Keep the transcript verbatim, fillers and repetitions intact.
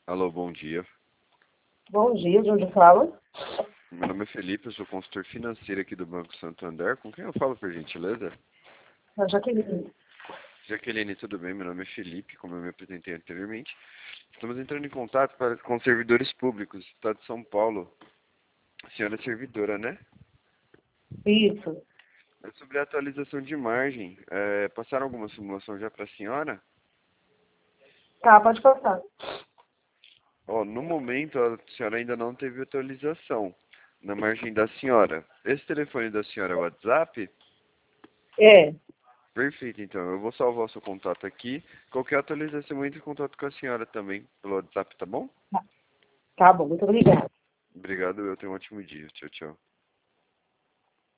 Alô, bom dia. Bom dia, de onde fala? Meu nome é Felipe, eu sou consultor financeiro aqui do Banco Santander. Com quem eu falo, por gentileza? A Jaqueline. Jaqueline, tudo bem? Meu nome é Felipe, como eu me apresentei anteriormente. Estamos entrando em contato para, com servidores públicos do Estado de São Paulo. A senhora é servidora, né? Isso. É sobre a atualização de margem. É, passaram alguma simulação já para a senhora? Tá, pode passar. Ó, no momento, a senhora ainda não teve atualização na margem da senhora. Esse telefone da senhora é o WhatsApp? É. Perfeito, então. Eu vou salvar o seu contato aqui. Qualquer atualização, eu entro em contato com a senhora também pelo WhatsApp, tá bom? Tá bom, muito obrigada. Obrigado, eu tenho um ótimo dia. Tchau, tchau.